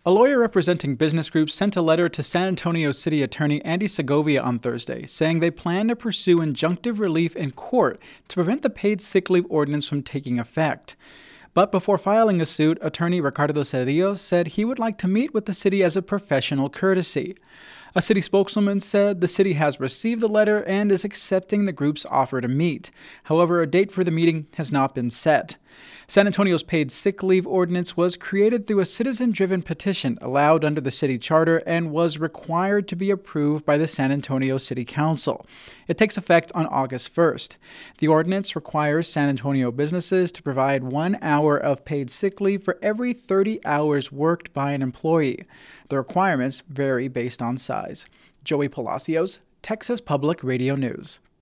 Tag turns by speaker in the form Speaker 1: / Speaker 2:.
Speaker 1: A lawyer representing business groups sent a letter to San Antonio City Attorney Andy Segovia on Thursday, saying they plan to pursue injunctive relief in court to prevent the paid sick leave ordinance from taking effect. But before filing a suit, attorney Ricardo Cedillo said he would like to meet with the city as a professional courtesy. A city spokeswoman said the city has received the letter and is accepting the group's offer to meet. However, a date for the meeting has not been set. San Antonio's paid sick leave ordinance was created through a citizen-driven petition allowed under the city charter and was required to be approved by the San Antonio City Council. It takes effect on August 1st. The ordinance requires San Antonio businesses to provide 1 hour of paid sick leave for every 30 hours worked by an employee. The requirements vary based on size. Joey Palacios, Texas Public Radio News.